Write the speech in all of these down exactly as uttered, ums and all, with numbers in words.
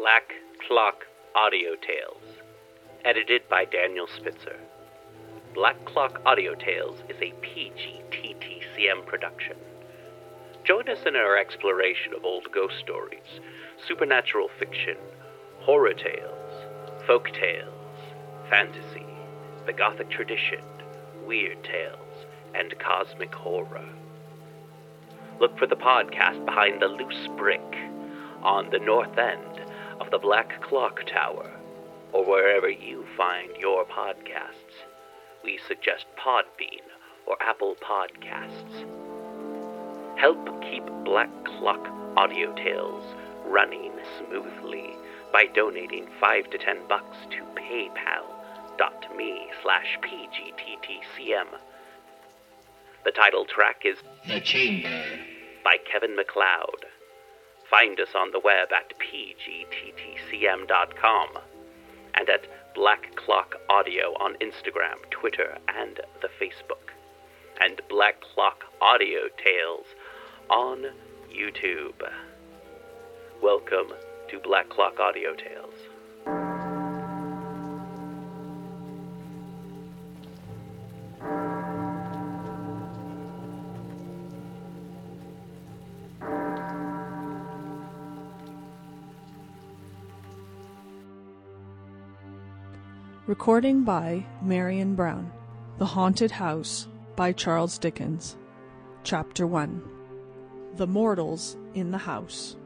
Black Clock Audio Tales, edited by Daniel Spitzer. Black Clock Audio Tales is a P G T T C M production. Join us in our exploration of old ghost stories, supernatural fiction, horror tales, folk tales, fantasy, the Gothic tradition, weird tales, and cosmic horror. Look for the podcast Behind the Loose Brick on the north end of the Black Clock Tower, or wherever you find your podcasts. We suggest Podbean or Apple Podcasts. Help keep Black Clock Audio Tales running smoothly by donating five to ten bucks to paypal.me slash pgttcm. The title track is The Chamber by Kevin MacLeod. Find us on the web at p g t t c m dot com and at Black Clock Audio on Instagram, Twitter, and the Facebook, and Black Clock Audio Tales on YouTube. Welcome to Black Clock Audio Tales. Recording by Marion Brown. The Haunted House by Charles Dickens. Chapter one. The Mortals in the House.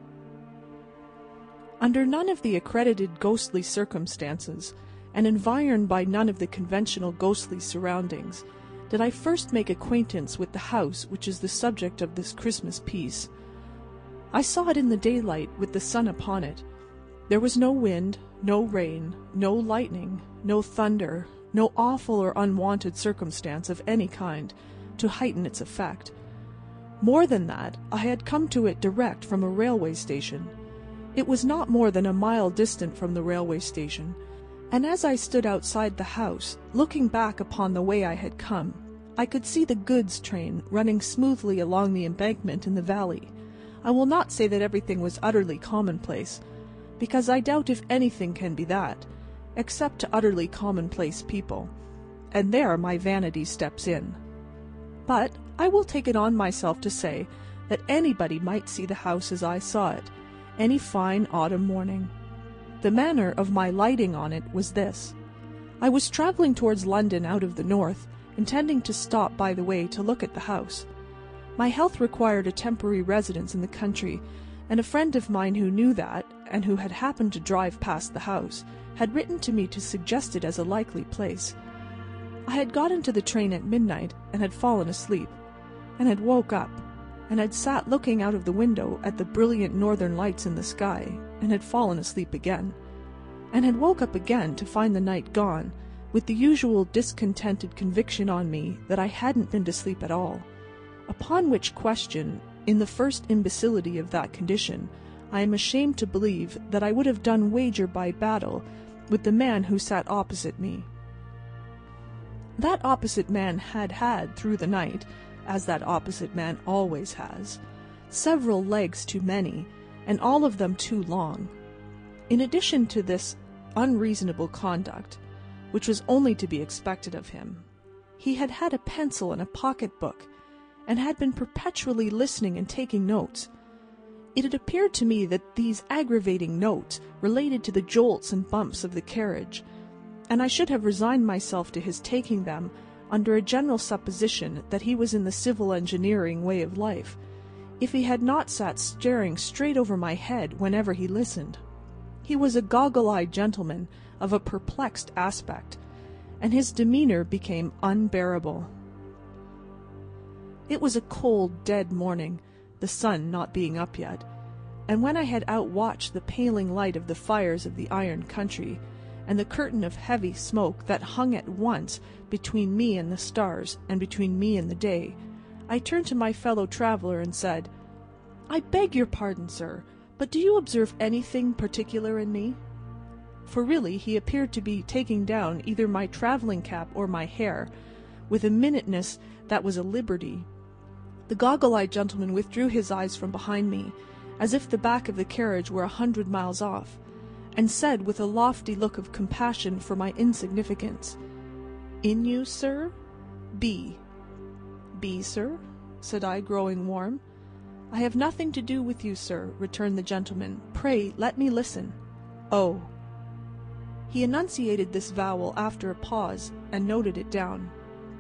Under none of the accredited ghostly circumstances, and environed by none of the conventional ghostly surroundings, did I first make acquaintance with the house which is the subject of this Christmas piece. I saw it in the daylight with the sun upon it. There was no wind, no rain, no lightning, no thunder, no awful or unwonted circumstance of any kind to heighten its effect. More than that, I had come to it direct from a railway station. It was not more than a mile distant from the railway station, and as I stood outside the house, looking back upon the way I had come, I could see the goods train running smoothly along the embankment in the valley. I will not say that everything was utterly commonplace, because I doubt if anything can be that, except to utterly commonplace people, and there my vanity steps in. But I will take it on myself to say that anybody might see the house as I saw it, any fine autumn morning. The manner of my lighting on it was this. I was travelling towards London out of the north, intending to stop by the way to look at the house. My health required a temporary residence in the country, and a friend of mine who knew that, and who had happened to drive past the house, had written to me to suggest it as a likely place. I had got into the train at midnight, and had fallen asleep, and had woke up, and had sat looking out of the window at the brilliant northern lights in the sky, and had fallen asleep again, and had woke up again to find the night gone, with the usual discontented conviction on me that I hadn't been to sleep at all. Upon which question, in the first imbecility of that condition, I am ashamed to believe that I would have done wager by battle with the man who sat opposite me. That opposite man had had, through the night, as that opposite man always has, several legs too many, and all of them too long. In addition to this unreasonable conduct, which was only to be expected of him, he had had a pencil and a pocket-book, and had been perpetually listening and taking notes. It had appeared to me that these aggravating notes related to the jolts and bumps of the carriage, and I should have resigned myself to his taking them under a general supposition that he was in the civil engineering way of life, if he had not sat staring straight over my head whenever he listened. He was a goggle-eyed gentleman of a perplexed aspect, and his demeanour became unbearable. It was a cold, dead morning, the sun not being up yet, and when I had outwatched the paling light of the fires of the iron country, and the curtain of heavy smoke that hung at once between me and the stars, and between me and the day, I turned to my fellow traveller and said, "I beg your pardon, sir, but do you observe anything particular in me?" For really he appeared to be taking down either my travelling cap or my hair, with a minuteness that was a liberty. The goggle-eyed gentleman withdrew his eyes from behind me, as if the back of the carriage were a hundred miles off, and said with a lofty look of compassion for my insignificance, "In you, sir? B." "B, sir?" said I, growing warm. "I have nothing to do with you, sir," returned the gentleman. "Pray let me listen." "O." He enunciated this vowel after a pause, and noted it down.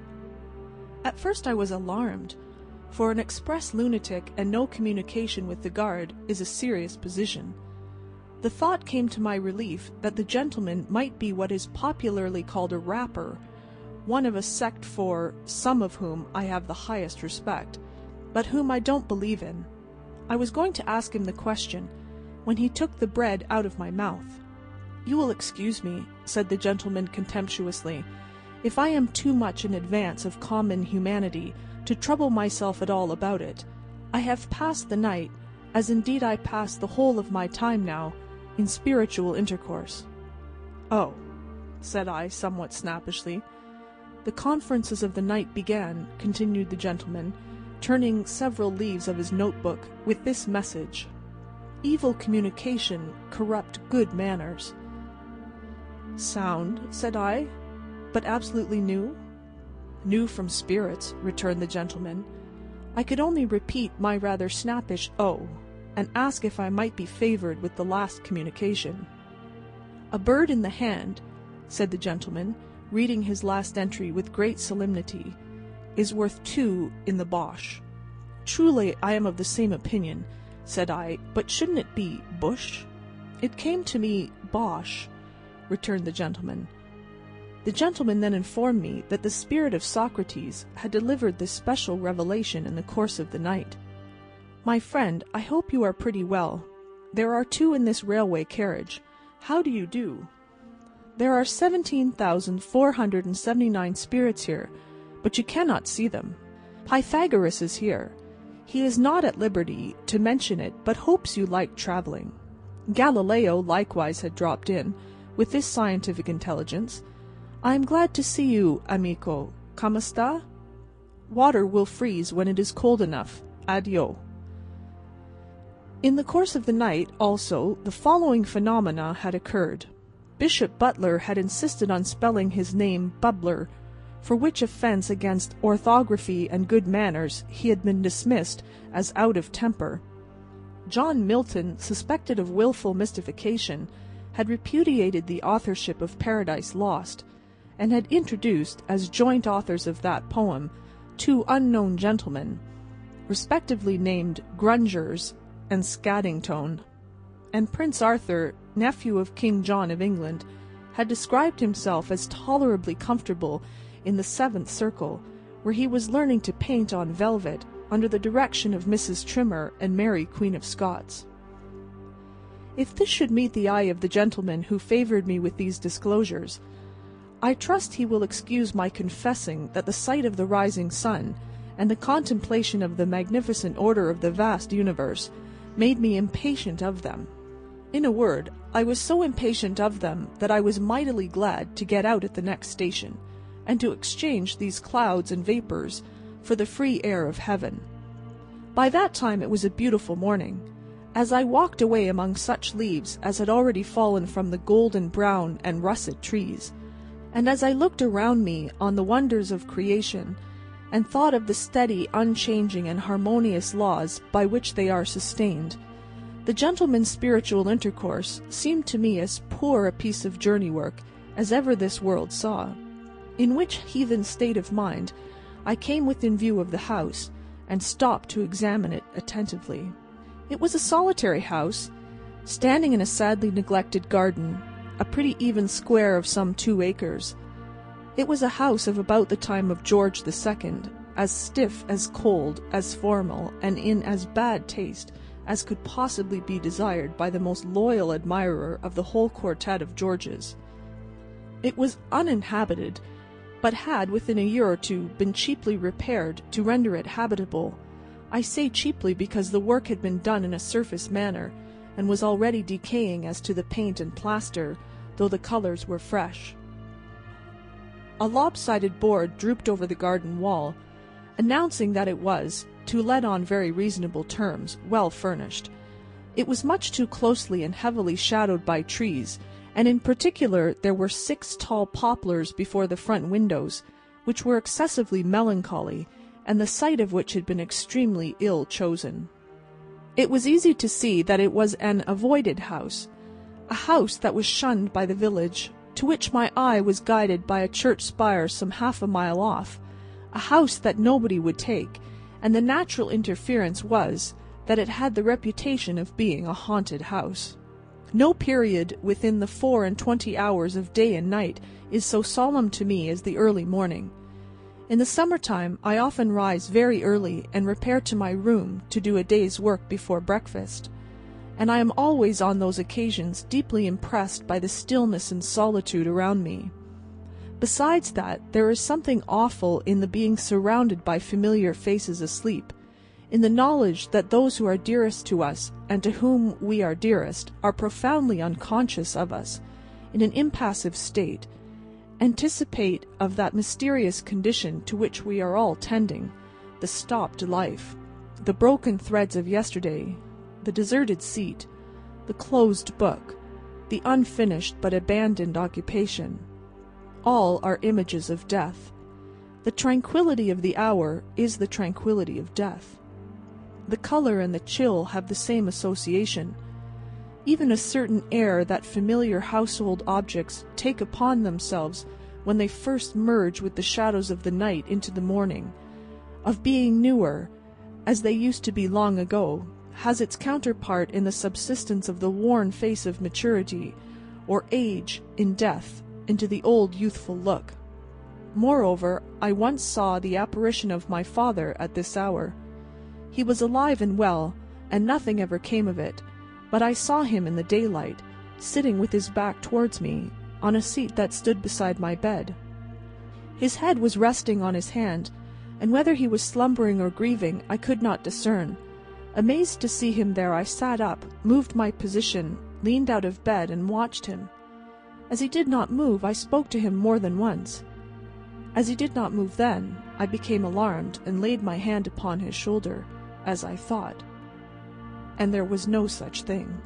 At first I was alarmed, for an express lunatic and no communication with the guard is a serious position. The thought came to my relief that the gentleman might be what is popularly called a rapper, one of a sect for some of whom I have the highest respect, but whom I don't believe in. I was going to ask him the question, when he took the bread out of my mouth. "You will excuse me," said the gentleman contemptuously, "if I am too much in advance of common humanity to trouble myself at all about it. I have passed the night, as indeed I pass the whole of my time now, in spiritual intercourse." "Oh," said I, somewhat snappishly. "The conferences of the night began," continued the gentleman, turning several leaves of his notebook, "with this message: Evil communication corrupt good manners." "Sound," said I, "but absolutely new?" "New from spirits," returned the gentleman. I could only repeat my rather snappish "oh," and ask if I might be favoured with the last communication. "A bird in the hand," said the gentleman, reading his last entry with great solemnity, "is worth two in the Bosh." "Truly I am of the same opinion," said I, "but shouldn't it be bush?" "It came to me Bosh," returned the gentleman. The gentleman then informed me that the spirit of Socrates had delivered this special revelation in the course of the night. "My friend, I hope you are pretty well. There are two in this railway carriage. How do you do? There are seventeen thousand four hundred and seventy-nine spirits here, but you cannot see them. Pythagoras is here. He is not at liberty to mention it, but hopes you like travelling. Galileo likewise had dropped in, with this scientific intelligence. I am glad to see you, amico. Come sta? Water will freeze when it is cold enough. Addio." In the course of the night, also, the following phenomena had occurred. Bishop Butler had insisted on spelling his name Bubbler, for which offence against orthography and good manners he had been dismissed as out of temper. John Milton, suspected of wilful mystification, had repudiated the authorship of Paradise Lost, and had introduced, as joint authors of that poem, two unknown gentlemen, respectively named Grungers and Scaddingtone, and Prince Arthur, nephew of King John of England, had described himself as tolerably comfortable in the seventh circle, where he was learning to paint on velvet under the direction of Missus Trimmer and Mary Queen of Scots. If this should meet the eye of the gentleman who favoured me with these disclosures, I trust he will excuse my confessing that the sight of the rising sun, and the contemplation of the magnificent order of the vast universe, made me impatient of them. In a word, I was so impatient of them that I was mightily glad to get out at the next station, and to exchange these clouds and vapours for the free air of heaven. By that time it was a beautiful morning. As I walked away among such leaves as had already fallen from the golden brown and russet trees, and as I looked around me on the wonders of creation, and thought of the steady, unchanging, and harmonious laws by which they are sustained, the gentleman's spiritual intercourse seemed to me as poor a piece of journey work as ever this world saw. In which heathen state of mind I came within view of the house, and stopped to examine it attentively. It was a solitary house, standing in a sadly neglected garden, a pretty even square of some two acres. It was a house of about the time of George the Second, as stiff, as cold, as formal, and in as bad taste as could possibly be desired by the most loyal admirer of the whole quartet of Georges. It was uninhabited, but had within a year or two been cheaply repaired to render it habitable. I say cheaply because the work had been done in a surface manner, and was already decaying as to the paint and plaster, though the colours were fresh. A lopsided board drooped over the garden wall, announcing that it was, to let on very reasonable terms, well furnished. It was much too closely and heavily shadowed by trees, and in particular there were six tall poplars before the front windows, which were excessively melancholy, and the site of which had been extremely ill chosen. It was easy to see that it was an avoided house, a house that was shunned by the village, to which my eye was guided by a church spire some half a mile off, a house that nobody would take, and the natural inference was that it had the reputation of being a haunted house. No period within the four and twenty hours of day and night is so solemn to me as the early morning. In the summer-time I often rise very early and repair to my room to do a day's work before breakfast, and I am always on those occasions deeply impressed by the stillness and solitude around me. Besides that, there is something awful in the being surrounded by familiar faces asleep, in the knowledge that those who are dearest to us, and to whom we are dearest, are profoundly unconscious of us, in an impassive state, anticipate of that mysterious condition to which we are all tending, the stopped life, the broken threads of yesterday, the deserted seat, the closed book, the unfinished but abandoned occupation. All are images of death. The tranquillity of the hour is the tranquillity of death. The colour and the chill have the same association. Even a certain air that familiar household objects take upon themselves when they first merge with the shadows of the night into the morning, of being newer, as they used to be long ago, has its counterpart in the subsistence of the worn face of maturity, or age, in death, into the old youthful look. Moreover, I once saw the apparition of my father at this hour. He was alive and well, and nothing ever came of it, but I saw him in the daylight, sitting with his back towards me, on a seat that stood beside my bed. His head was resting on his hand, and whether he was slumbering or grieving I could not discern. Amazed to see him there, I sat up, moved my position, leaned out of bed, and watched him. As he did not move, I spoke to him more than once. As he did not move then, I became alarmed, and laid my hand upon his shoulder, as I thought. And there was no such thing.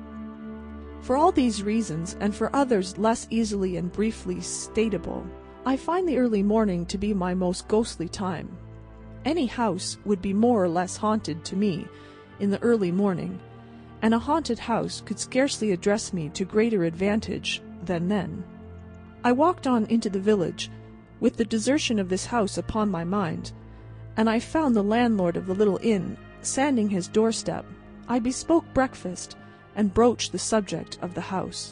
For all these reasons, and for others less easily and briefly statable, I find the early morning to be my most ghostly time. Any house would be more or less haunted to me in the early morning, and a haunted house could scarcely address me to greater advantage than then. I walked on into the village, with the desertion of this house upon my mind, and I found the landlord of the little inn sanding his doorstep. I bespoke breakfast, and broached the subject of the house.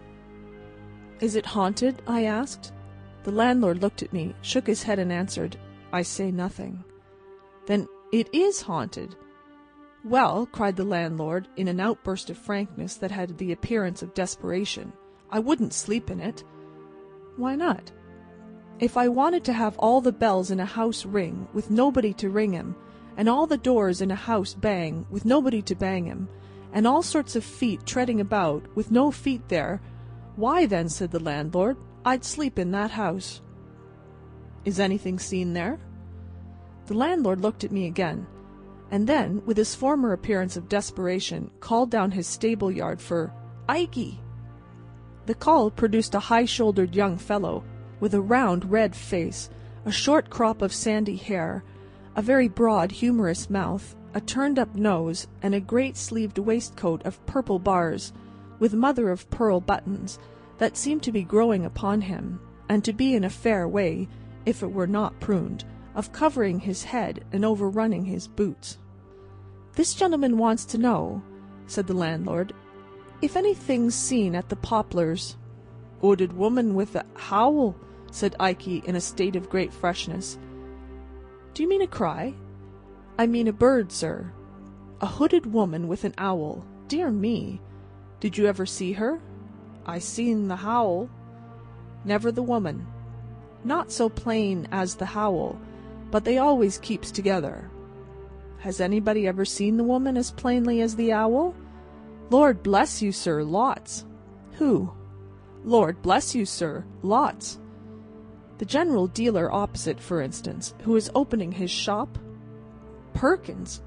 "Is it haunted?" I asked. The landlord looked at me, shook his head, and answered, "I say nothing." "Then it is haunted?" "Well," cried the landlord, in an outburst of frankness that had the appearance of desperation, "I wouldn't sleep in it." "Why not?" "If I wanted to have all the bells in a house ring, with nobody to ring 'em, and all the doors in a house bang, with nobody to bang 'em, and all sorts of feet treading about, with no feet there, why then," said the landlord, "I'd sleep in that house." "Is anything seen there?" The landlord looked at me again, and then, with his former appearance of desperation, called down his stable-yard for "Ikey." The call produced a high-shouldered young fellow, with a round red face, a short crop of sandy hair, a very broad humorous mouth, a turned-up nose, and a great-sleeved waistcoat of purple bars, with mother-of-pearl buttons, that seemed to be growing upon him, and to be in a fair way, if it were not pruned, of covering his head and overrunning his boots. "This gentleman wants to know," said the landlord, "if anything's seen at the Poplars." "Hooded woman with a howl," said Ikey, in a state of great freshness. "Do you mean a cry?" "I mean a bird, sir." "A hooded woman with an owl. Dear me! Did you ever see her?" "I seen the howl." "Never the woman?" "Not so plain as the howl, but they always keeps together." "Has anybody ever seen the woman as plainly as the owl?" "Lord bless you, sir, lots." "Who?" "Lord bless you, sir, lots." "The general dealer opposite, for instance, who is opening his shop?" "Perkins!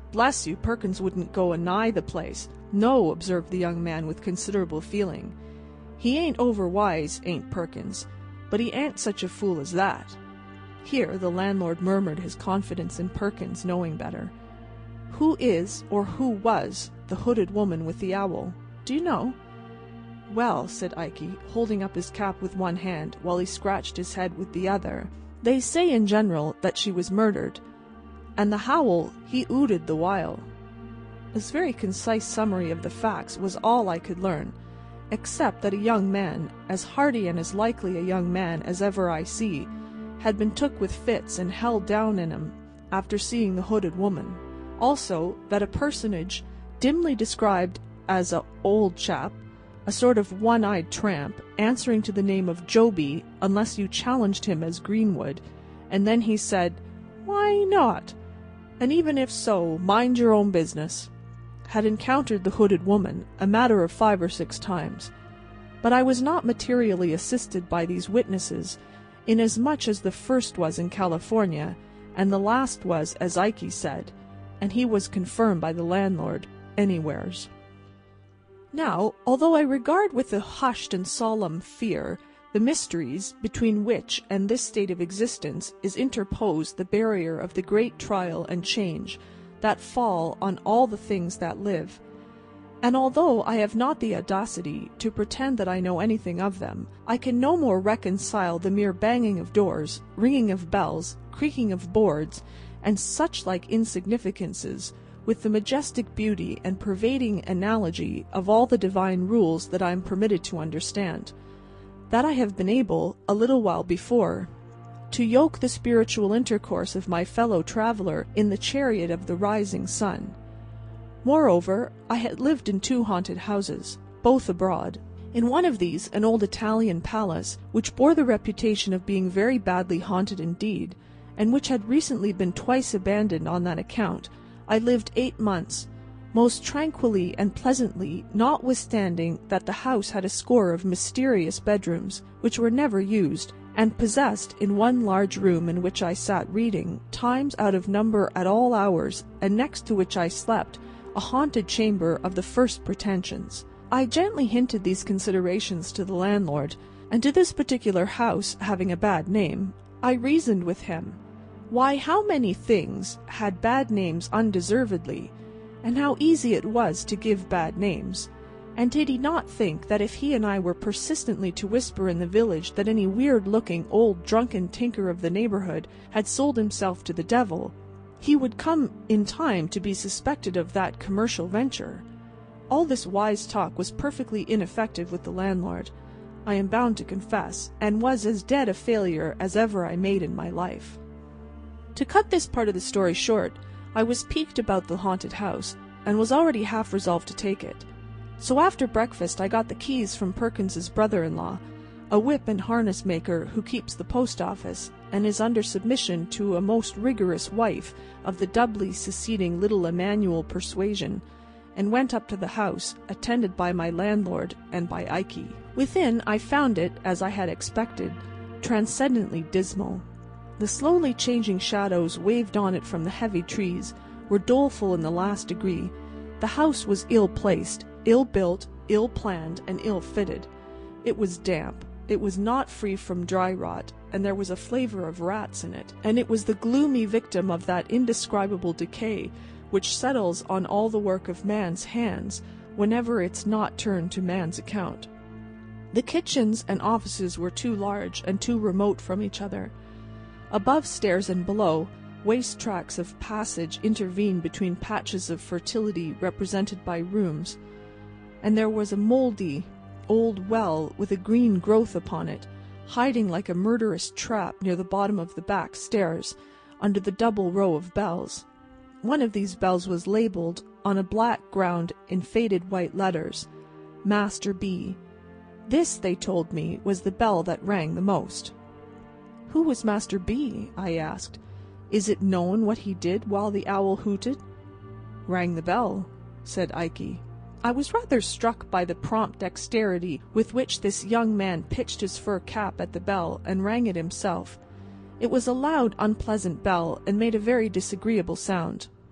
Bless you, Perkins wouldn't go a-nigh the place. No, observed the young man with considerable feeling. He ain't overwise, ain't Perkins, but he ain't such a fool as that. Here the landlord murmured his confidence in Perkins knowing better. Who is, or who was, the hooded woman with the owl? Do you know? Well, said Ikey, holding up his cap with one hand while he scratched his head with the other, they say in general that she was murdered, and the howl he ooted the while. This very concise summary of the facts was all I could learn, except that a young man, as hearty and as likely a young man as ever I see, had been took with fits and held down in 'em after seeing the hooded woman. Also, that a personage, dimly described as a old chap, a sort of one-eyed tramp, answering to the name of Joby, unless you challenged him as Greenwood, and then he said, "Why not? And even if so, mind your own business," had encountered the hooded woman a matter of five or six times. But I was not materially assisted by these witnesses, inasmuch as the first was in California, and the last was, as Ikey said, and he was confirmed by the landlord, anywheres. Now, although I regard with a hushed and solemn fear the mysteries between which and this state of existence is interposed the barrier of the great trial and change that fall on all the things that live, and although I have not the audacity to pretend that I know anything of them, I can no more reconcile the mere banging of doors, ringing of bells, creaking of boards, and such like insignificances, with the majestic beauty and pervading analogy of all the divine rules that I am permitted to understand, that I have been able, a little while before, to yoke the spiritual intercourse of my fellow traveller in the chariot of the rising sun. Moreover, I had lived in two haunted houses, both abroad. In one of these, an old Italian palace, which bore the reputation of being very badly haunted indeed, and which had recently been twice abandoned on that account, I lived eight months, most tranquilly and pleasantly, notwithstanding that the house had a score of mysterious bedrooms, which were never used, and possessed, in one large room in which I sat reading, times out of number at all hours, and next to which I slept, a haunted chamber of the first pretensions. I gently hinted these considerations to the landlord, and to this particular house having a bad name, I reasoned with him. Why, how many things had bad names undeservedly, and how easy it was to give bad names, and did he not think that if he and I were persistently to whisper in the village that any weird-looking old drunken tinker of the neighbourhood had sold himself to the devil, he would come in time to be suspected of that commercial venture? All this wise talk was perfectly ineffective with the landlord, I am bound to confess, and was as dead a failure as ever I made in my life. To cut this part of the story short, I was piqued about the haunted house, and was already half resolved to take it. So after breakfast I got the keys from Perkins's brother-in-law, a whip and harness maker who keeps the post office, and is under submission to a most rigorous wife of the doubly seceding little Emmanuel persuasion, and went up to the house, attended by my landlord and by Ikey. Within I found it, as I had expected, transcendently dismal. The slowly changing shadows waved on it from the heavy trees were doleful in the last degree. The house was ill-placed, ill-built, ill-planned, and ill-fitted. It was damp. It was not free from dry rot, and there was a flavour of rats in it, and it was the gloomy victim of that indescribable decay which settles on all the work of man's hands whenever it's not turned to man's account. The kitchens and offices were too large and too remote from each other. Above stairs and below, waste tracts of passage intervened between patches of fertility represented by rooms, and there was a mouldy old well with a green growth upon it, hiding like a murderous trap near the bottom of the back stairs, under the double row of bells. One of these bells was labelled, on a black ground in faded white letters, Master B. This, they told me, was the bell that rang the most. Who was Master B? I asked. Is it known what he did while the owl hooted? Rang the bell, said Ikey. I was rather struck by the prompt dexterity with which this young man pitched his fur cap at the bell and rang it himself. It was a loud, unpleasant bell, and made a very disagreeable sound.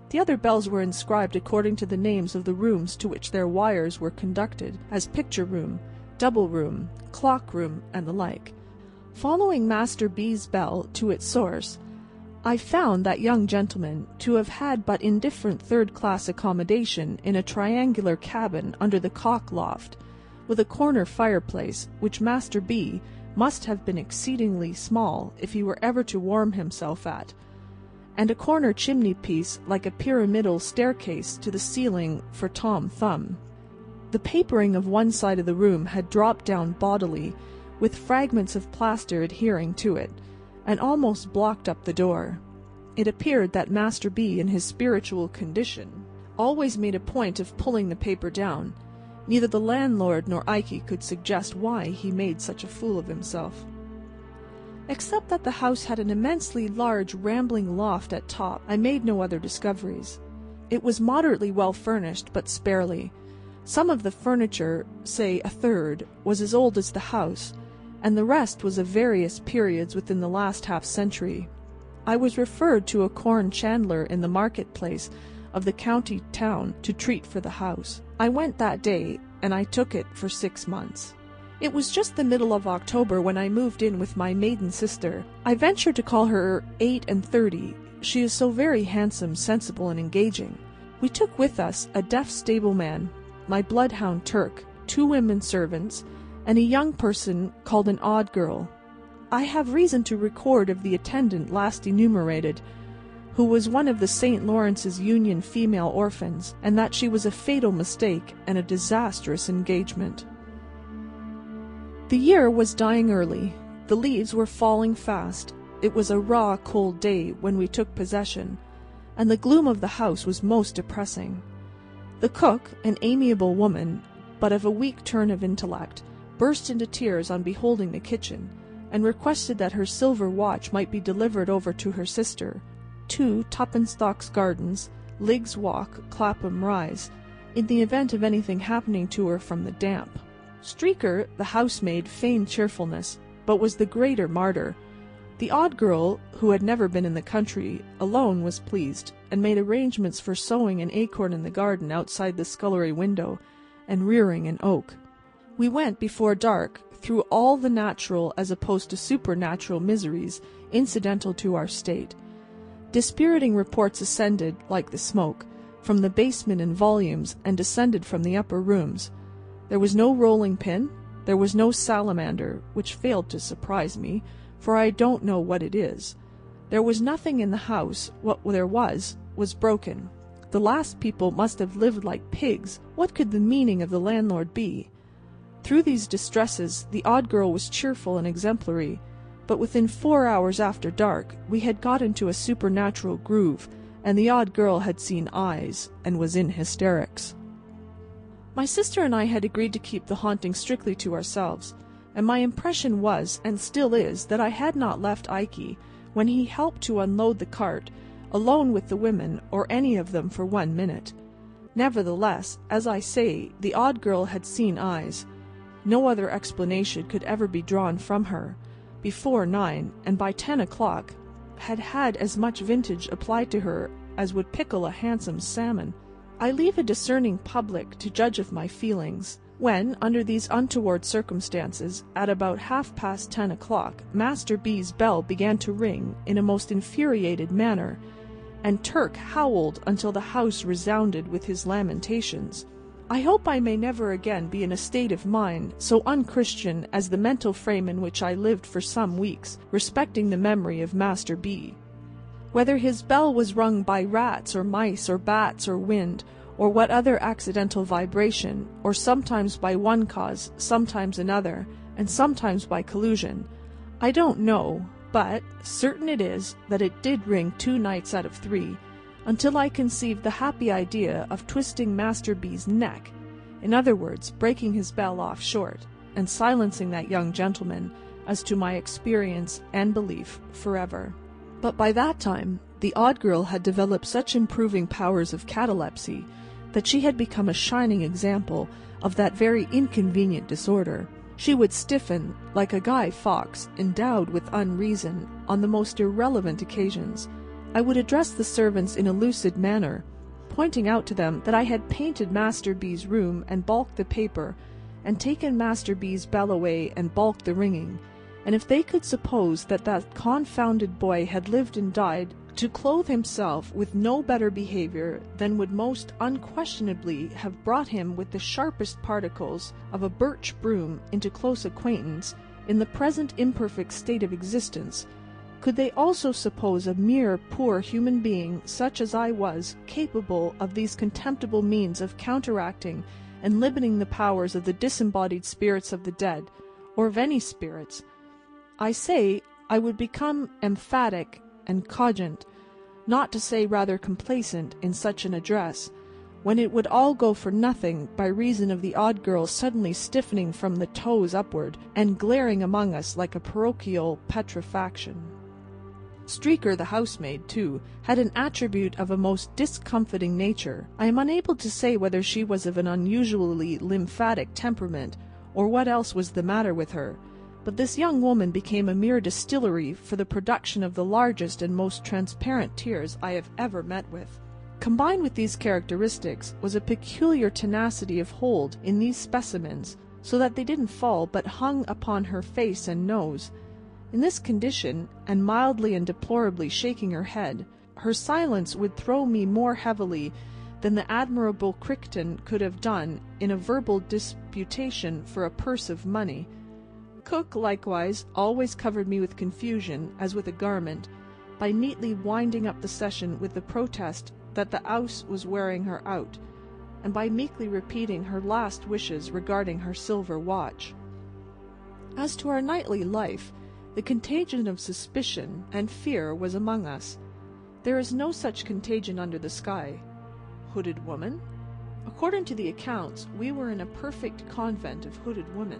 The other bells were inscribed according to the names of the rooms to which their wires were conducted, as picture room, double room, clock room, and the like. Following Master B.'s bell to its source, I found that young gentleman to have had but indifferent third-class accommodation in a triangular cabin under the cock loft, with a corner fireplace, which Master B. must have been exceedingly small if he were ever to warm himself at, and a corner chimney-piece like a pyramidal staircase to the ceiling for Tom Thumb. The papering of one side of the room had dropped down bodily, with fragments of plaster adhering to it, and almost blocked up the door. It appeared that Master B., in his spiritual condition, always made a point of pulling the paper down. Neither the landlord nor Ikey could suggest why he made such a fool of himself. Except that the house had an immensely large rambling loft at top, I made no other discoveries. It was moderately well furnished, but sparely. Some of the furniture, say a third, was as old as the house, and the rest was of various periods within the last half-century. I was referred to a corn chandler in the market-place of the county town to treat for the house. I went that day, and I took it for six months. It was just the middle of October when I moved in with my maiden sister. I venture to call her eight and thirty. She is so very handsome, sensible, and engaging. We took with us a deaf stableman, my bloodhound Turk, two women servants, and a young person called an odd girl. I have reason to record of the attendant last enumerated, who was one of the Saint Lawrence's Union female orphans, and that she was a fatal mistake and a disastrous engagement. The year was dying early. The leaves were falling fast. It was a raw, cold day when we took possession, and the gloom of the house was most depressing. The cook, an amiable woman, but of a weak turn of intellect, burst into tears on beholding the kitchen, and requested that her silver watch might be delivered over to her sister, two Tuppence-Stocks Gardens, Liggs Walk, Clapham Rise, in the event of anything happening to her from the damp. Streaker, the housemaid, feigned cheerfulness, but was the greater martyr. The odd girl, who had never been in the country, alone was pleased, and made arrangements for sowing an acorn in the garden outside the scullery window, and rearing an oak. We went before dark through all the natural as opposed to supernatural miseries incidental to our state. Dispiriting reports ascended, like the smoke, from the basement in volumes, and descended from the upper rooms. There was no rolling pin, there was no salamander, which failed to surprise me, for I don't know what it is. There was nothing in the house. What there was, was broken. The last people must have lived like pigs. What could the meaning of the landlord be? Through these distresses the odd girl was cheerful and exemplary, but within four hours after dark we had got into a supernatural groove, and the odd girl had seen eyes, and was in hysterics. My sister and I had agreed to keep the haunting strictly to ourselves, and my impression was, and still is, that I had not left Ikey, when he helped to unload the cart, alone with the women, or any of them for one minute. Nevertheless, as I say, the odd girl had seen eyes. No other explanation could ever be drawn from her. Before nine, and by ten o'clock, had had as much vintage applied to her as would pickle a handsome salmon. I leave a discerning public to judge of my feelings, when, under these untoward circumstances, at about half-past ten o'clock, Master B.'s bell began to ring in a most infuriated manner, and Turk howled until the house resounded with his lamentations. I hope I may never again be in a state of mind so unchristian as the mental frame in which I lived for some weeks respecting the memory of Master B. Whether his bell was rung by rats or mice or bats or wind, or what other accidental vibration, or sometimes by one cause, sometimes another, and sometimes by collusion, I don't know, but certain it is that it did ring two nights out of three, until I conceived the happy idea of twisting Master B.'s neck, in other words, breaking his bell off short, and silencing that young gentleman, as to my experience and belief, forever. But by that time the odd girl had developed such improving powers of catalepsy that she had become a shining example of that very inconvenient disorder. She would stiffen, like a Guy Fawkes endowed with unreason, on the most irrelevant occasions, I would address the servants in a lucid manner, pointing out to them that I had painted Master B.'s room and balked the paper, and taken Master B.'s bell away and balked the ringing, and if they could suppose that that confounded boy had lived and died to clothe himself with no better behaviour than would most unquestionably have brought him with the sharpest particles of a birch broom into close acquaintance in the present imperfect state of existence, could they also suppose a mere poor human being, such as I was, capable of these contemptible means of counteracting and limiting the powers of the disembodied spirits of the dead, or of any spirits? I say I would become emphatic and cogent, not to say rather complacent, in such an address, when it would all go for nothing by reason of the odd girl suddenly stiffening from the toes upward, and glaring among us like a parochial petrifaction. Streaker, the housemaid, too, had an attribute of a most discomfiting nature. I am unable to say whether she was of an unusually lymphatic temperament, or what else was the matter with her, but this young woman became a mere distillery for the production of the largest and most transparent tears I have ever met with. Combined with these characteristics was a peculiar tenacity of hold in these specimens, so that they didn't fall but hung upon her face and nose. In this condition, and mildly and deplorably shaking her head, her silence would throw me more heavily than the admirable Crichton could have done in a verbal disputation for a purse of money. Cook, likewise, always covered me with confusion, as with a garment, by neatly winding up the session with the protest that the 'ouse was wearing her out, and by meekly repeating her last wishes regarding her silver watch. As to our nightly life, the contagion of suspicion and fear was among us. There is no such contagion under the sky. Hooded woman? According to the accounts, we were in a perfect convent of hooded women.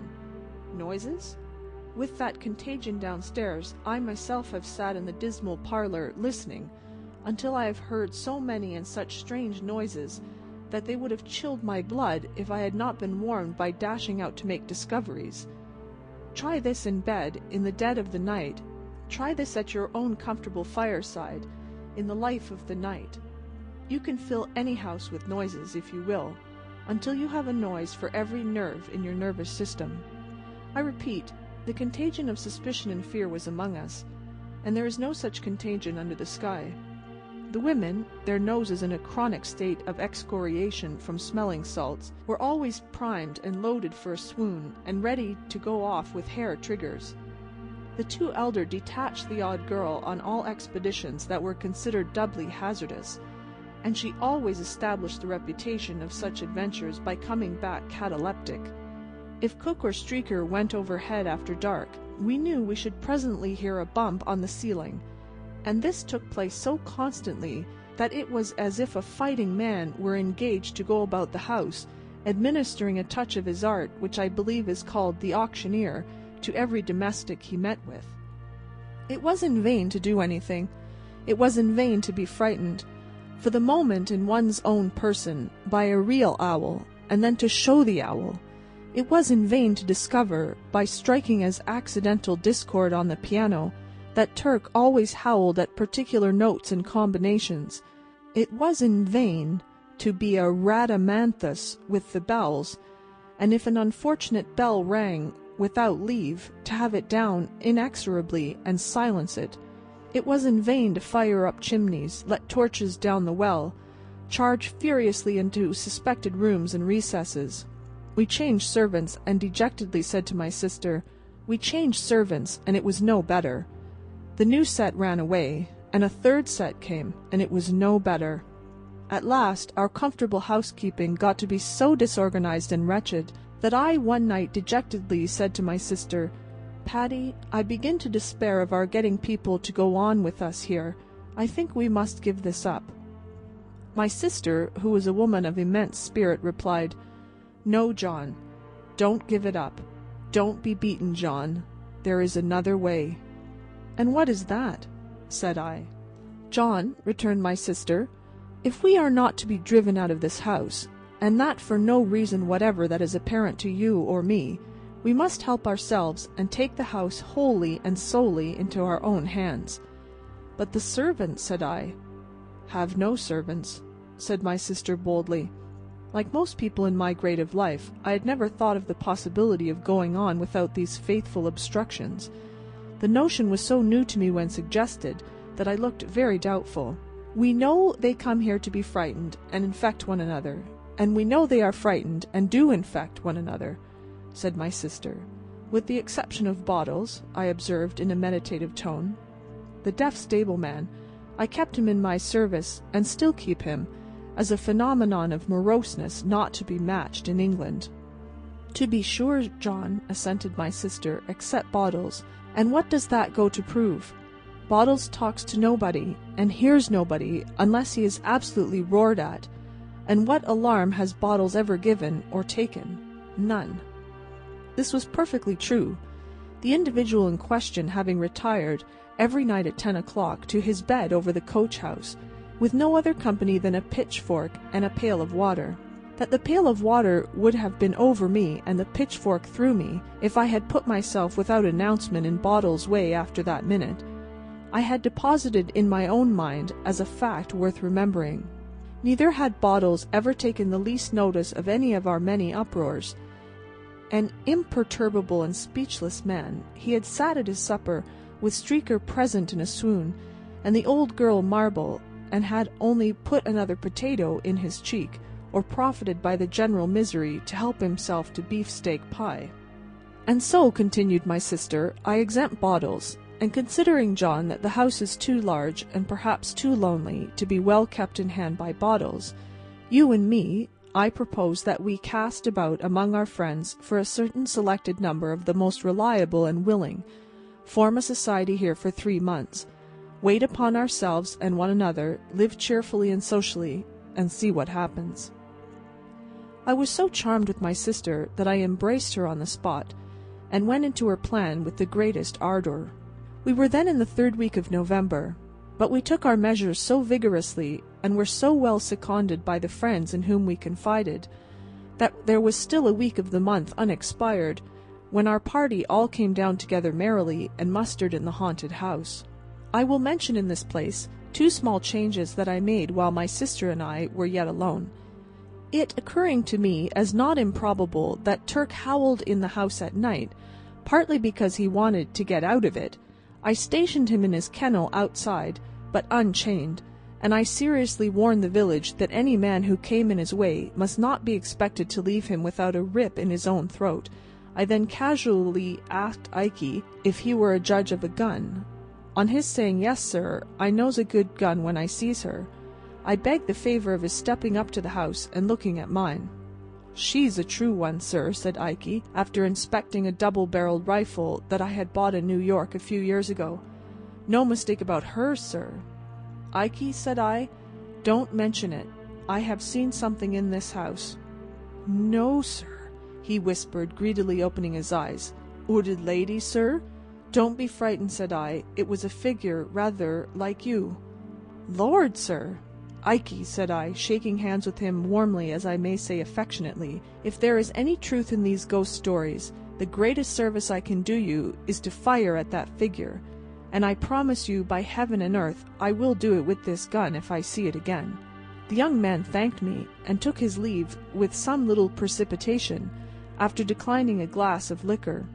Noises? With that contagion downstairs, I myself have sat in the dismal parlour listening, until I have heard so many and such strange noises that they would have chilled my blood if I had not been warned by dashing out to make discoveries. Try this in bed, in the dead of the night. Try this at your own comfortable fireside, in the life of the night. You can fill any house with noises, if you will, until you have a noise for every nerve in your nervous system. I repeat, the contagion of suspicion and fear was among us, and there is no such contagion under the sky. The women, their noses in a chronic state of excoriation from smelling salts, were always primed and loaded for a swoon, and ready to go off with hair triggers. The two elder detached the odd girl on all expeditions that were considered doubly hazardous, and she always established the reputation of such adventures by coming back cataleptic. If Cook or Streaker went overhead after dark, we knew we should presently hear a bump on the ceiling, and this took place so constantly that it was as if a fighting man were engaged to go about the house, administering a touch of his art, which I believe is called the auctioneer, to every domestic he met with. It was in vain to do anything. It was in vain to be frightened, for the moment in one's own person, by a real owl, and then to show the owl. It was in vain to discover, by striking as accidental discord on the piano, that Turk always howled at particular notes and combinations. It was in vain to be a Rhadamanthus with the bells, and if an unfortunate bell rang without leave, to have it down inexorably and silence it. It was in vain to fire up chimneys, let torches down the well, charge furiously into suspected rooms and recesses. We changed servants, and dejectedly said to my sister, "We changed servants, and it was no better." The new set ran away, and a third set came, and it was no better. At last our comfortable housekeeping got to be so disorganized and wretched that I one night dejectedly said to my sister, "Paddy, I begin to despair of our getting people to go on with us here. I think we must give this up." My sister, who was a woman of immense spirit, replied, "No, John, don't give it up. Don't be beaten, John. There is another way." "And what is that?" said I. "John," returned my sister, "if we are not to be driven out of this house, and that for no reason whatever that is apparent to you or me, we must help ourselves and take the house wholly and solely into our own hands. "But the servants," said I. "Have no servants," said my sister boldly. Like most people in my grade of life, I had never thought of the possibility of going on without these faithful obstructions. The notion was so new to me when suggested that I looked very doubtful. "We know they come here to be frightened and infect one another, and we know they are frightened and do infect one another," said my sister. "With the exception of Bottles," I observed in a meditative tone. "The deaf stableman. I kept him in my service, and still keep him, as a phenomenon of moroseness not to be matched in England." "To be sure, John," assented my sister, "except Bottles. And what does that go to prove? Bottles talks to nobody, and hears nobody, unless he is absolutely roared at. And what alarm has Bottles ever given or taken? None." This was perfectly true, the individual in question having retired every night at ten o'clock to his bed over the coach-house, with no other company than a pitchfork and a pail of water. That the pail of water would have been over me and the pitchfork through me if I had put myself without announcement in Bottles' way after that minute, I had deposited in my own mind as a fact worth remembering. Neither had Bottles ever taken the least notice of any of our many uproars. An imperturbable and speechless man, he had sat at his supper with Streaker present in a swoon, and the old girl Marble, and had only put another potato in his cheek, or profited by the general misery to help himself to beefsteak pie. "And so," continued my sister, "I exempt Bottles, and considering, John, that the house is too large and perhaps too lonely to be well kept in hand by Bottles, you and me, I propose that we cast about among our friends for a certain selected number of the most reliable and willing, form a society here for three months, wait upon ourselves and one another, live cheerfully and socially, and see what happens." I was so charmed with my sister that I embraced her on the spot, and went into her plan with the greatest ardour. We were then in the third week of November, but we took our measures so vigorously, and were so well seconded by the friends in whom we confided, that there was still a week of the month unexpired, when our party all came down together merrily, and mustered in the haunted house. I will mention in this place two small changes that I made while my sister and I were yet alone. It occurring to me as not improbable that Turk howled in the house at night, partly because he wanted to get out of it, I stationed him in his kennel outside, but unchained, and I seriously warned the village that any man who came in his way must not be expected to leave him without a rip in his own throat. I then casually asked Ikey if he were a judge of a gun. On his saying, "Yes, sir, I knows a good gun when I sees her," I begged the favour of his stepping up to the house and looking at mine. "She's a true one, sir," said Ikey, after inspecting a double-barrelled rifle that I had bought in New York a few years ago. "No mistake about her, sir." "Ikey," said I, "don't mention it. I have seen something in this house." "No, sir," he whispered, greedily opening his eyes. "'Ooded lady, sir?" "Don't be frightened," said I. "It was a figure rather like you." "Lord, sir!" "Ikey," said I, shaking hands with him warmly, as I may say affectionately, "if there is any truth in these ghost stories, the greatest service I can do you is to fire at that figure, and I promise you by heaven and earth I will do it with this gun if I see it again." The young man thanked me, and took his leave with some little precipitation, after declining a glass of liquor.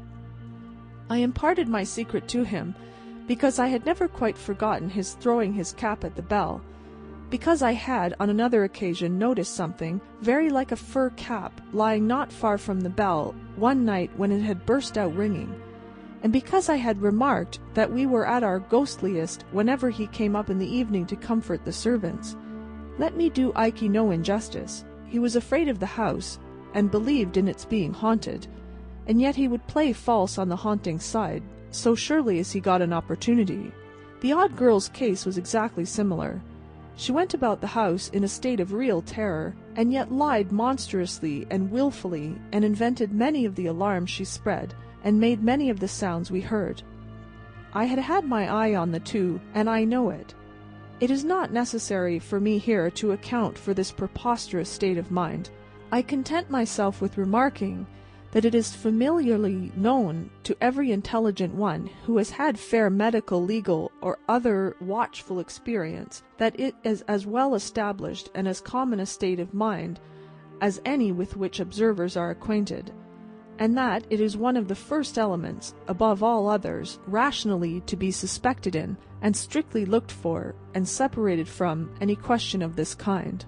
I imparted my secret to him, because I had never quite forgotten his throwing his cap at the bell, because I had on another occasion noticed something very like a fur cap lying not far from the bell one night when it had burst out ringing, and because I had remarked that we were at our ghostliest whenever he came up in the evening to comfort the servants. Let me do Ikey no injustice. He was afraid of the house, and believed in its being haunted, and yet he would play false on the haunting side, so surely as he got an opportunity. The odd girl's case was exactly similar. She went about the house in a state of real terror, and yet lied monstrously and wilfully, and invented many of the alarms she spread, and made many of the sounds we heard. I had had my eye on the two, and I know it. It is not necessary for me here to account for this preposterous state of mind. I content myself with remarking that it is familiarly known to every intelligent one who has had fair medical, legal, or other watchful experience, that it is as well established and as common a state of mind as any with which observers are acquainted, and that it is one of the first elements, above all others, rationally to be suspected in, and strictly looked for, and separated from, any question of this kind.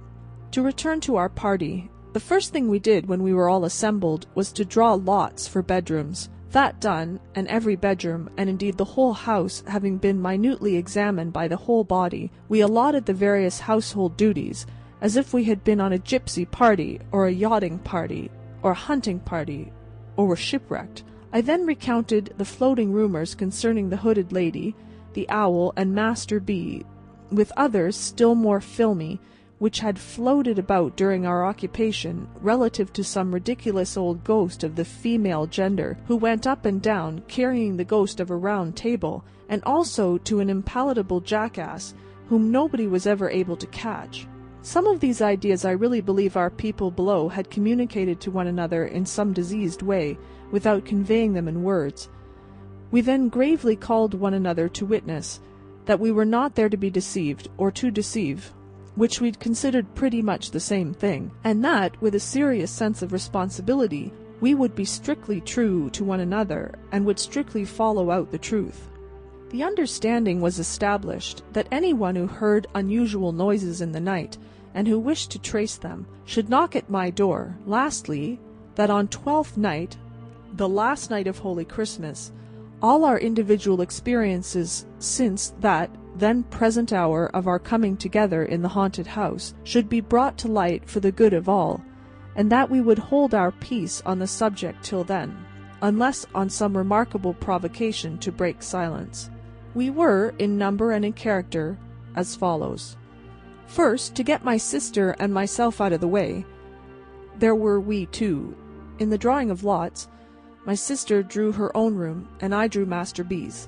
To return to our party, the first thing we did when we were all assembled was to draw lots for bedrooms. That done, and every bedroom, and indeed the whole house, having been minutely examined by the whole body, we allotted the various household duties, as if we had been on a gypsy party, or a yachting party, or a hunting party, or were shipwrecked. I then recounted the floating rumours concerning the hooded lady, the owl, and Master B, with others still more filmy, which had floated about during our occupation, relative to some ridiculous old ghost of the female gender, who went up and down, carrying the ghost of a round table, and also to an impalatable jackass, whom nobody was ever able to catch. Some of these ideas I really believe our people below had communicated to one another in some diseased way, without conveying them in words. We then gravely called one another to witness that we were not there to be deceived, or to deceive, which we considered pretty much the same thing, and that, with a serious sense of responsibility, we would be strictly true to one another, and would strictly follow out the truth. The understanding was established that any one who heard unusual noises in the night, and who wished to trace them, should knock at my door. Lastly, that on Twelfth Night, the last night of Holy Christmas, all our individual experiences since that then present hour of our coming together in the haunted house should be brought to light for the good of all, and that we would hold our peace on the subject till then, unless on some remarkable provocation to break silence. We were, in number and in character, as follows. First, to get my sister and myself out of the way, there were we two. In the drawing of lots, my sister drew her own room, and I drew Master B.'s.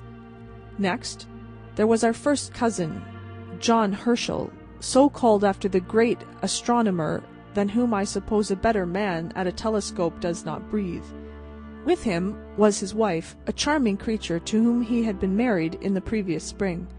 Next, there was our first cousin, John Herschel, so called after the great astronomer, than whom I suppose a better man at a telescope does not breathe. With him was his wife, a charming creature to whom he had been married in the previous spring.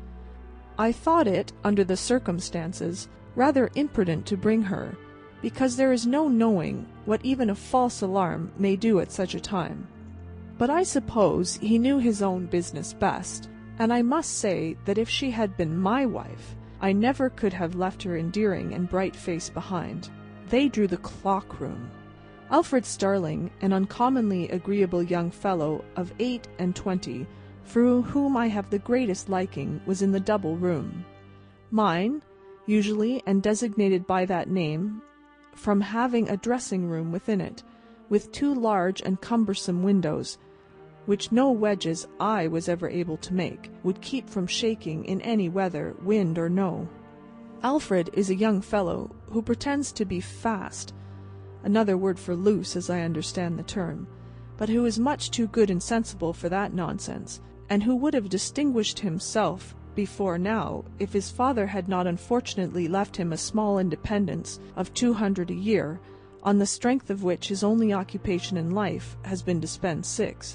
I thought it, under the circumstances, rather imprudent to bring her, because there is no knowing what even a false alarm may do at such a time. But I suppose he knew his own business best, and I must say that if she had been my wife, I never could have left her endearing and bright face behind. They drew the clock room. Alfred Starling, an uncommonly agreeable young fellow of eight and twenty, for whom I have the greatest liking, was in the double room. Mine, usually and designated by that name, from having a dressing-room within it, with two large and cumbersome windows, which no wedges I was ever able to make, would keep from shaking in any weather, wind or no. Alfred is a young fellow who pretends to be fast, another word for loose as I understand the term, but who is much too good and sensible for that nonsense, and who would have distinguished himself before now if his father had not unfortunately left him a small independence of two hundred a year, on the strength of which his only occupation in life has been to spend six.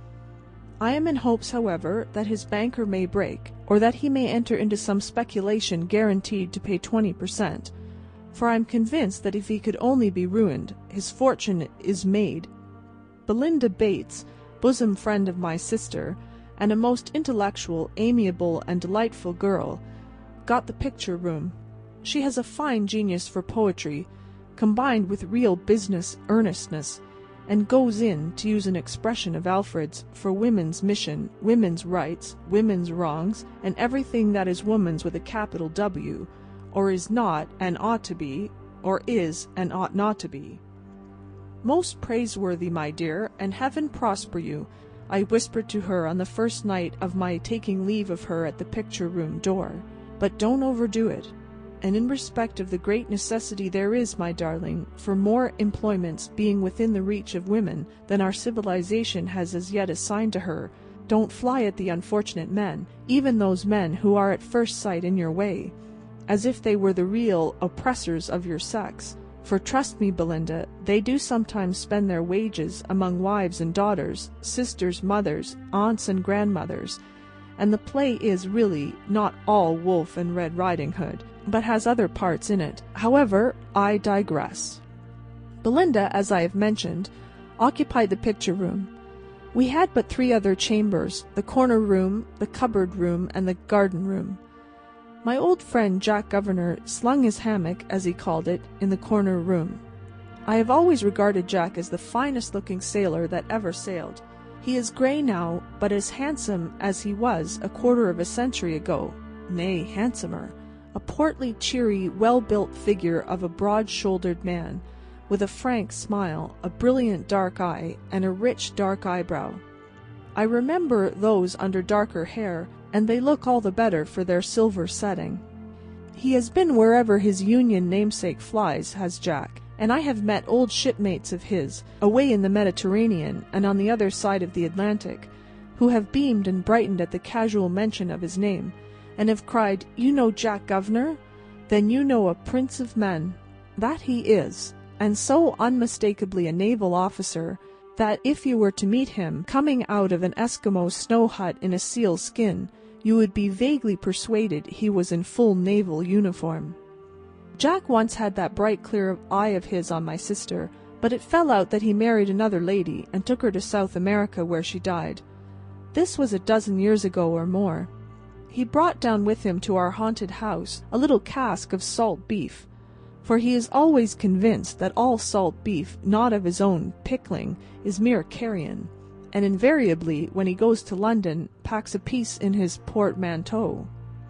I am in hopes, however, that his banker may break, or that he may enter into some speculation guaranteed to pay twenty per cent, for I am convinced that if he could only be ruined, his fortune is made. Belinda Bates, bosom friend of my sister, and a most intellectual, amiable, and delightful girl, got the picture room. She has a fine genius for poetry, combined with real business earnestness, and goes in, to use an expression of Alfred's, for women's mission, women's rights, women's wrongs, and everything that is woman's with a capital W, or is not and ought to be, or is and ought not to be. Most praiseworthy, my dear, and heaven prosper you, I whispered to her on the first night of my taking leave of her at the picture-room door. But don't overdo it. And in respect of the great necessity there is, my darling, for more employments being within the reach of women than our civilization has as yet assigned to her, don't fly at the unfortunate men, even those men who are at first sight in your way, as if they were the real oppressors of your sex, For trust me, Belinda, they do sometimes spend their wages among wives and daughters, sisters, mothers, aunts and grandmothers, and the play is really not all Wolf and Red Riding Hood, but has other parts in it. However, I digress. Belinda, as I have mentioned, occupied the picture room. We had but three other chambers, the corner room, the cupboard room, and the garden room. My old friend Jack Governor slung his hammock, as he called it, in the corner room. I have always regarded Jack as the finest-looking sailor that ever sailed. He is grey now, but as handsome as he was a quarter of a century ago, nay, handsomer, a portly, cheery, well-built figure of a broad-shouldered man, with a frank smile, a brilliant dark eye, and a rich dark eyebrow. I remember those under darker hair, and they look all the better for their silver setting. He has been wherever his Union namesake flies, has Jack, and I have met old shipmates of his, away in the Mediterranean and on the other side of the Atlantic, who have beamed and brightened at the casual mention of his name, and have cried, "You know Jack Governor? Then you know a prince of men." That he is, and so unmistakably a naval officer that if you were to meet him coming out of an Eskimo snow hut in a seal skin, you would be vaguely persuaded he was in full naval uniform. Jack once had that bright clear eye of his on my sister, but it fell out that he married another lady and took her to South America, where she died. This was a dozen years ago or more. He brought down with him to our haunted house a little cask of salt beef, for he is always convinced that all salt beef not of his own pickling is mere carrion, and invariably, when he goes to London, packs a piece in his portmanteau.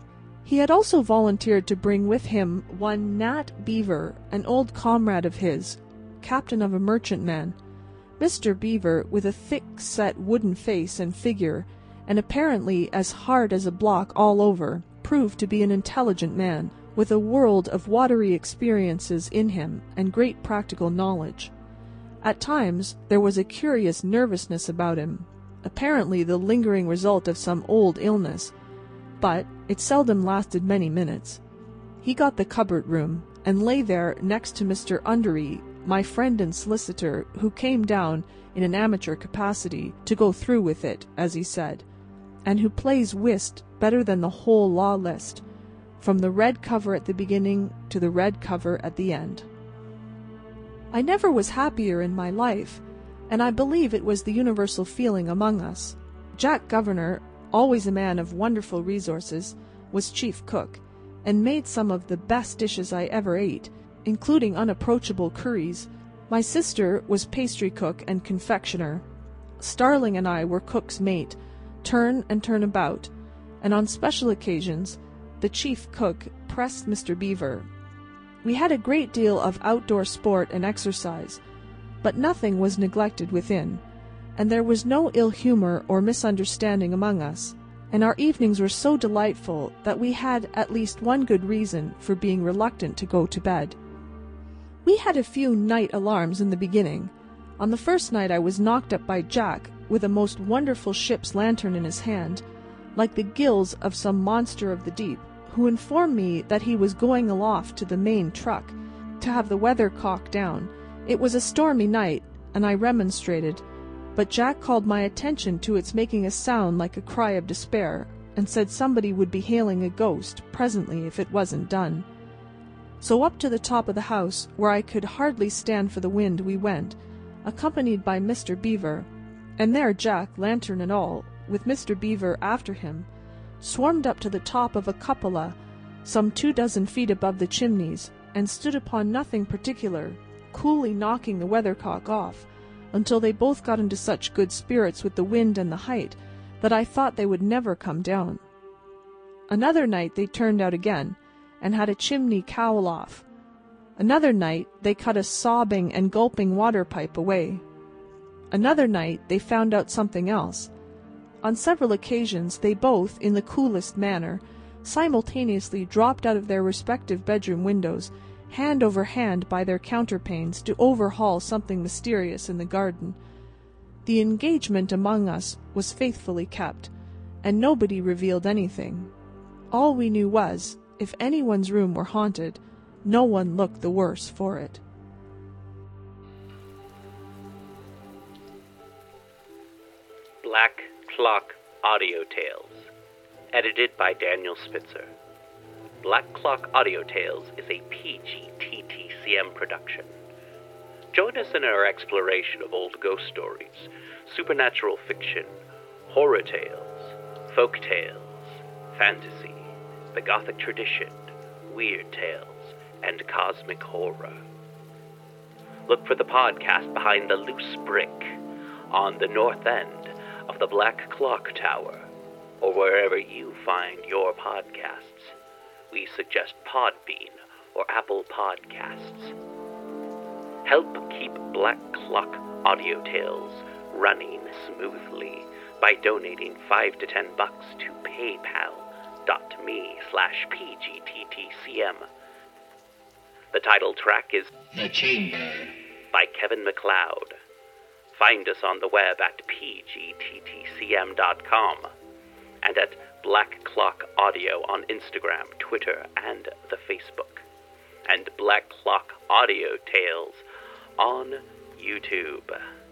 He had also volunteered to bring with him one Nat Beaver, an old comrade of his, captain of a merchantman. Mister Beaver, with a thick-set wooden face and figure, and apparently as hard as a block all over, proved to be an intelligent man, with a world of watery experiences in him and great practical knowledge. At times there was a curious nervousness about him, apparently the lingering result of some old illness, but it seldom lasted many minutes. He got the cupboard room, and lay there next to Mister Undery, my friend and solicitor, who came down in an amateur capacity to go through with it, as he said, and who plays whist better than the whole law list, from the red cover at the beginning to the red cover at the end. I never was happier in my life, and I believe it was the universal feeling among us. Jack Governor, always a man of wonderful resources, was chief cook, and made some of the best dishes I ever ate, including unapproachable curries. My sister was pastry cook and confectioner. Starling and I were cook's mate, turn and turn about, and on special occasions the chief cook pressed Mister Beaver. We had a great deal of outdoor sport and exercise, but nothing was neglected within, and there was no ill humour or misunderstanding among us, and our evenings were so delightful that we had at least one good reason for being reluctant to go to bed. We had a few night alarms in the beginning. On the first night I was knocked up by Jack, with a most wonderful ship's lantern in his hand, like the gills of some monster of the deep, who informed me that he was going aloft to the main truck, to have the weathercock down. It was a stormy night, and I remonstrated, but Jack called my attention to its making a sound like a cry of despair, and said somebody would be hailing a ghost presently if it wasn't done. So up to the top of the house, where I could hardly stand for the wind, we went, accompanied by Mister Beaver, and there Jack, lantern and all, with Mister Beaver after him, swarmed up to the top of a cupola, some two dozen feet above the chimneys, and stood upon nothing particular, coolly knocking the weathercock off, until they both got into such good spirits with the wind and the height, that I thought they would never come down. Another night they turned out again, and had a chimney cowl off. Another night they cut a sobbing and gulping water-pipe away. Another night they found out something else. On several occasions they both, in the coolest manner, simultaneously dropped out of their respective bedroom windows, hand over hand by their counterpanes, to overhaul something mysterious in the garden. The engagement among us was faithfully kept, and nobody revealed anything. All we knew was, if anyone's room were haunted, no one looked the worse for it. Black Clock Audio Tales, edited by Daniel Spitzer. Black Clock Audio Tales is a P G T T C M production. Join us in our exploration of old ghost stories, supernatural fiction, horror tales, folk tales, fantasy, the Gothic tradition, weird tales, and cosmic horror. Look for the podcast Behind the Loose Brick on the north end of the Black Clock Tower, or wherever you find your podcasts. We suggest Podbean or Apple Podcasts. Help keep Black Clock Audio Tales running smoothly by donating five to ten bucks to paypal.me slash pgttcm. The title track is The Chamber by Kevin MacLeod. Find us on the web at p g t t c m dot com and at Black Clock Audio on Instagram, Twitter, and the Facebook, and Black Clock Audio Tales on YouTube.